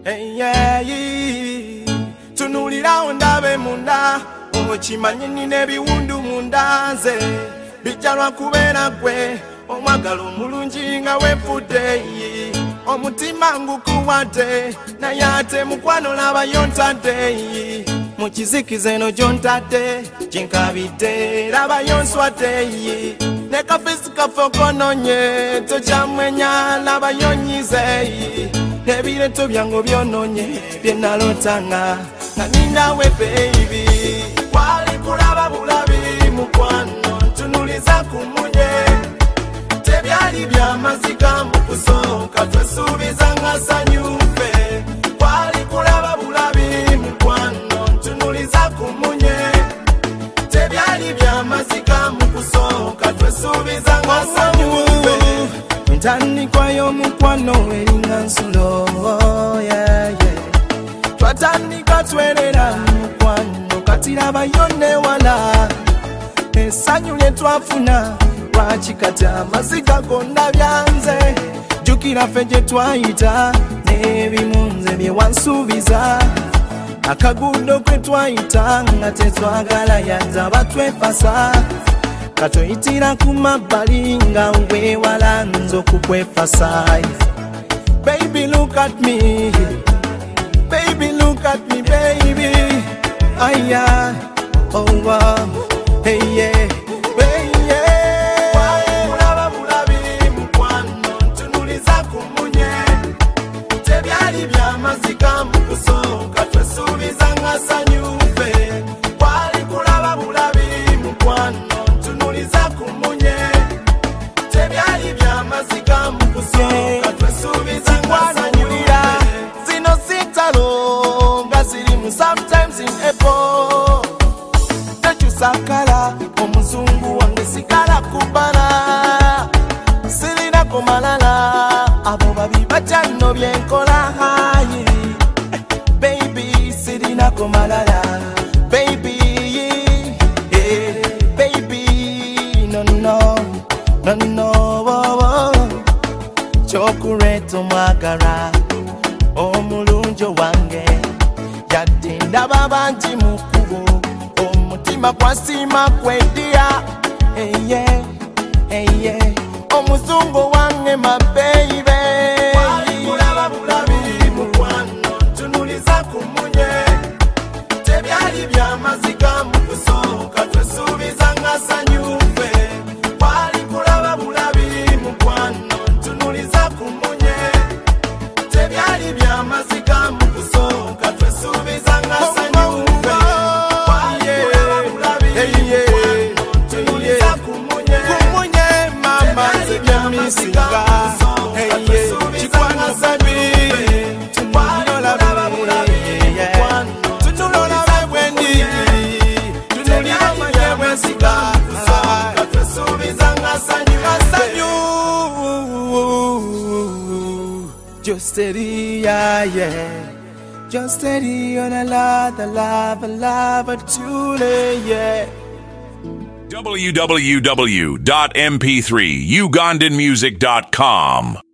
Hey, yeah, tunulira ondabe munda okimanyi nina ebiwundu munda nze bijjalwa kubeera gwe omwagala omulungi nga wefudde omutima ngukuwadde naye ate mukwano labayo ntadde mu kizikiza eno gyontadde kinkabidde labayo nswadde ne kafisi kaffe okononye tokyamwenya labayo nyize nebireto byange byononye byenalotanga nga ninawe baby wali kulaba bulabi mukwano ntunuliza kumunye tebyali byamaziga mu kusooka twesuubiza nga sanyufe wali kulaba bulabi mukwano ntunuliza kumunye tebyali byamaziga mu kusooka twesuubiza nga sanyufe ntandikwayo mukwano eringa nsulo twatandika twerera mukwano katirabayo newala essanyu lye twafuna lwaki kati amaziga gonna byanze jjukira ffe gye twayita n'ebimunze bye wansuubiza akaguudo kwe twayita nga tetwagala yadda batwefasa katoyitira ku mabbali nga weewala nze okukwefasa. Baby look at me, baby look at me baby, aya oh wow hey yeah hey yeah wala bulabi mukwano ntunuliza kumunye tebyali byamaziga mu kusooka twesuubiza nga sanyufe wali kulaba bulabi mukwano ntunuliza kumunye tebyali byamaziga mu kusooka twesuubiza nga sanyufe zino sitalo nga zirimu sometimes in April tekyusakala omuzungu wange sigala kubala sirinako malala abo babi bakyano byenkola hayi baby sirinako malala baby hey, baby no no no no kyokuleeta omwagala omulungi wange yadde ndaba bangi mu kkubo omutima gwasiima kweddiya eye eye omuzungu wange mabeibe walikulaba bulabi mukwano ntunuliza kumunye tebyali byamaziga mu kusooka twesuubiza nga sanyufe walikulaba bulabi mukwano ntunuliza kumunye tebyali byamaziga mu kusooka twesuubiza nga sanyufe Singa, hey yeah, chikwano sabi, tunulola bulabi, tunulola bwendi, tunulira manye bwensiga, twesuubiza nga sanyu, just steady, yeah, just steady on a love, truly, yeah. www.mp3ugandanmusic.com